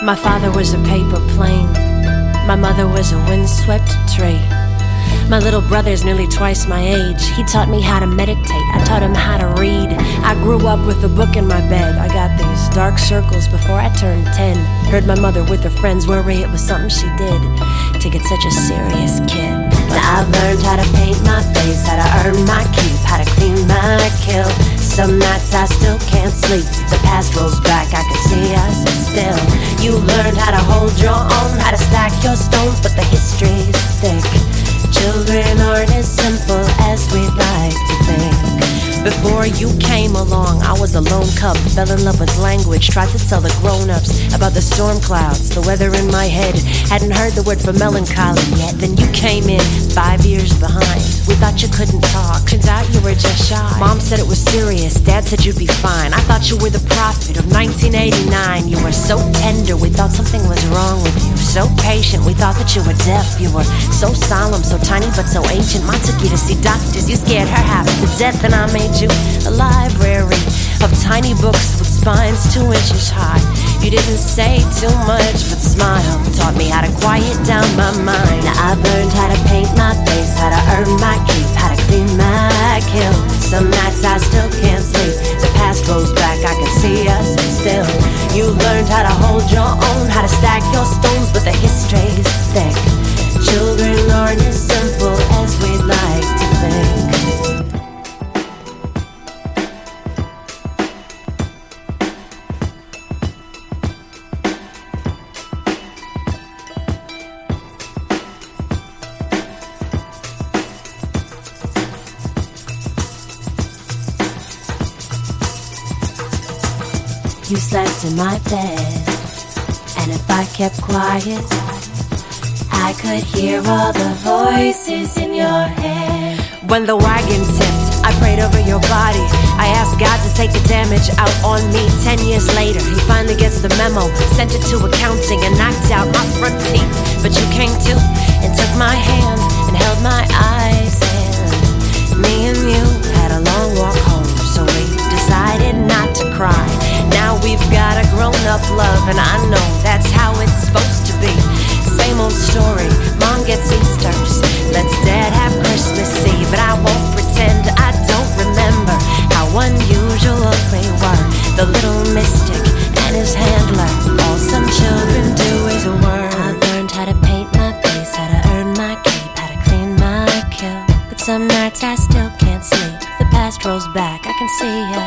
My father was a paper plane. My mother was a windswept tree. My little brother's nearly twice my age. He taught me how to meditate. I taught him how to read. I grew up with a book in my bed. I got these dark circles before I turned 10. Heard my mother with her friends worry it was something she did to get such a serious kid. But I've learned how to paint my face, how to earn my keep, how to clean my kill. Some nights I still can't sleep. The past rolls back, I can see us still. You learned how to hold your own, how to stack your stones, but the history's thick. Children aren't as simple as we'd like to think. Before you came along, I was a lone cub, fell in love with language, tried to tell the grown-ups about the storm clouds, the weather in my head. Hadn't heard the word for melancholy yet. Then you came in 5 years behind. We thought you couldn't talk, turns out you were just shy. Mom said it was serious, Dad said you'd be fine. I thought you were the prophet of 1989. You were so tender, we thought something was wrong with you. So patient, we thought that you were deaf. You were so solemn, so tiny but so ancient. Mom took you to see doctors, you scared her half to death. And I made you a library of tiny books with spines 2 inches high. You didn't say too much but smiled. Taught me how to quiet down my mind. Now I've learned how to paint my face, how to earn my keep, how to clean my kill. Some nights I still can't sleep. The past rolls back, I can see us still. You learned how to hold your own, how to stack your stones, but the history's thick. Children aren't as simple as we'd like to think. You slept in my bed, and if I kept quiet, I could hear all the voices in your head. When the wagon tipped, I prayed over your body. I asked God to take the damage out on me. 10 years later, he finally gets the memo, sent it to accounting and knocked out my front teeth. But you came to and took my hand and held my eyes, and me and you had a long walk home, so we decided not to cry. Now we've got a grown-up love, and I know that's how it's supposed to be. Same old story, Mom gets Easters, lets Dad have Christmas Eve. But I won't pretend I don't remember how unusual we were. The little mystic and his handler, all some children do is a word. I learned how to paint my face, how to earn my keep, how to clean my kill. But some nights I still can't sleep. The past rolls back, I can see